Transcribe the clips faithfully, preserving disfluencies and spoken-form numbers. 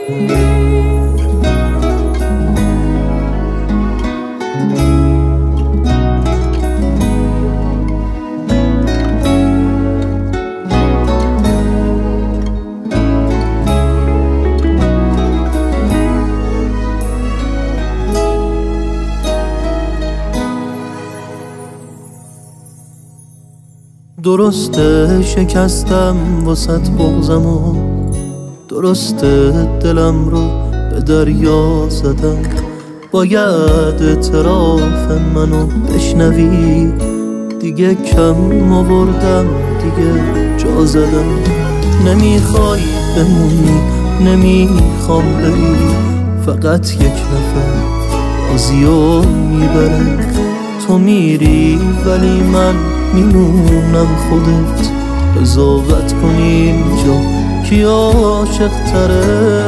درسته شکستم واسط بغضمو، درسته دلم رو به دریا زدم. باید اعتراف منو بشنوی، دیگه کم آوردم، دیگه جا زدم. نمیخوای بمونی، نمیخوام بری، فقط یک نفر بازیو میبره. تو میری ولی من میمونم، خودت قضاوت کن اینجا کی عاشق تره.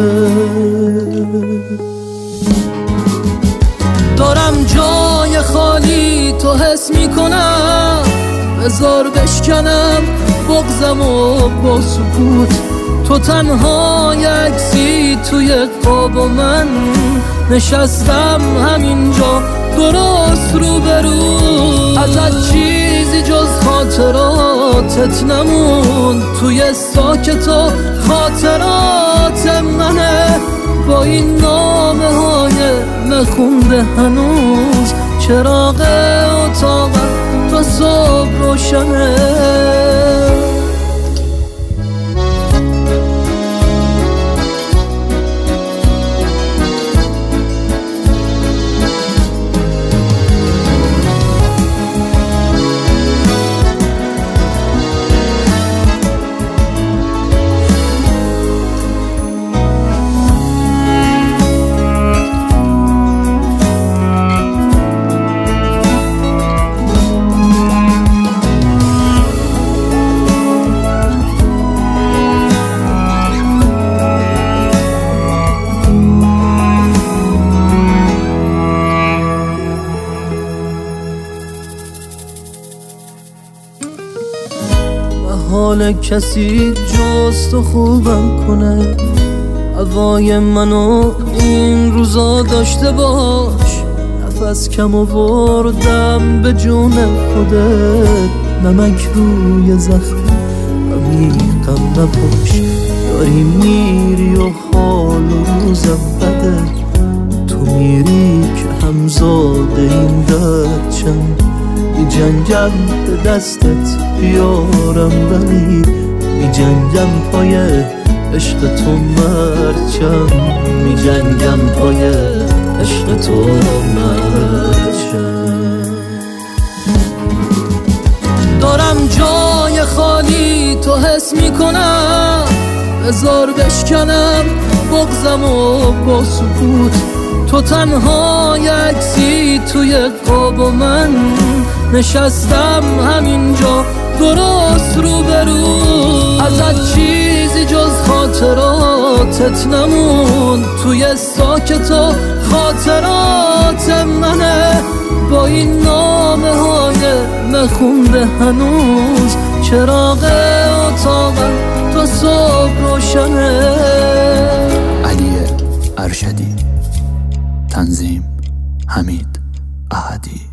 دارم جای خالی تو حس میکنم، بذار بشکنم بغضمو با سکوت. تو تنها یکسی توی قاب و من نشستم همینجا درست رو برو. ازت چیزی جز خاطراتت نمون، توی ساکت و خاطرات منه. با این نامه های نخونده هنوز چراغ اتاقم تا صبح روشنه. حال کسی جز تو خوبم کنه، هوای منو این روزا داشته باش. نفس کم آوردم به جون خودت، نمک روی زخم عمیقم نباش. داری میری و حال و روزم بده، تو میری که همزاده این درد چند. می جنگم به دستت بیارم ولی می جنگم پای عشق تو مرچم. می جنگم پای عشق تو مرچم. دارم جای خالی تو حس میکنم، بذار بشکنم بغضمو با سکوت. تو تنها یکسی توی قاب و من نشستم همینجا درست رو برو. ازت چیزی جز خاطراتت نمون، توی ساکت و خاطرات منه. با این نامه های نخونده هنوز چراغ اتاقم تا صبح روشنه. علی ارشدی، تنظیم حمید احدی.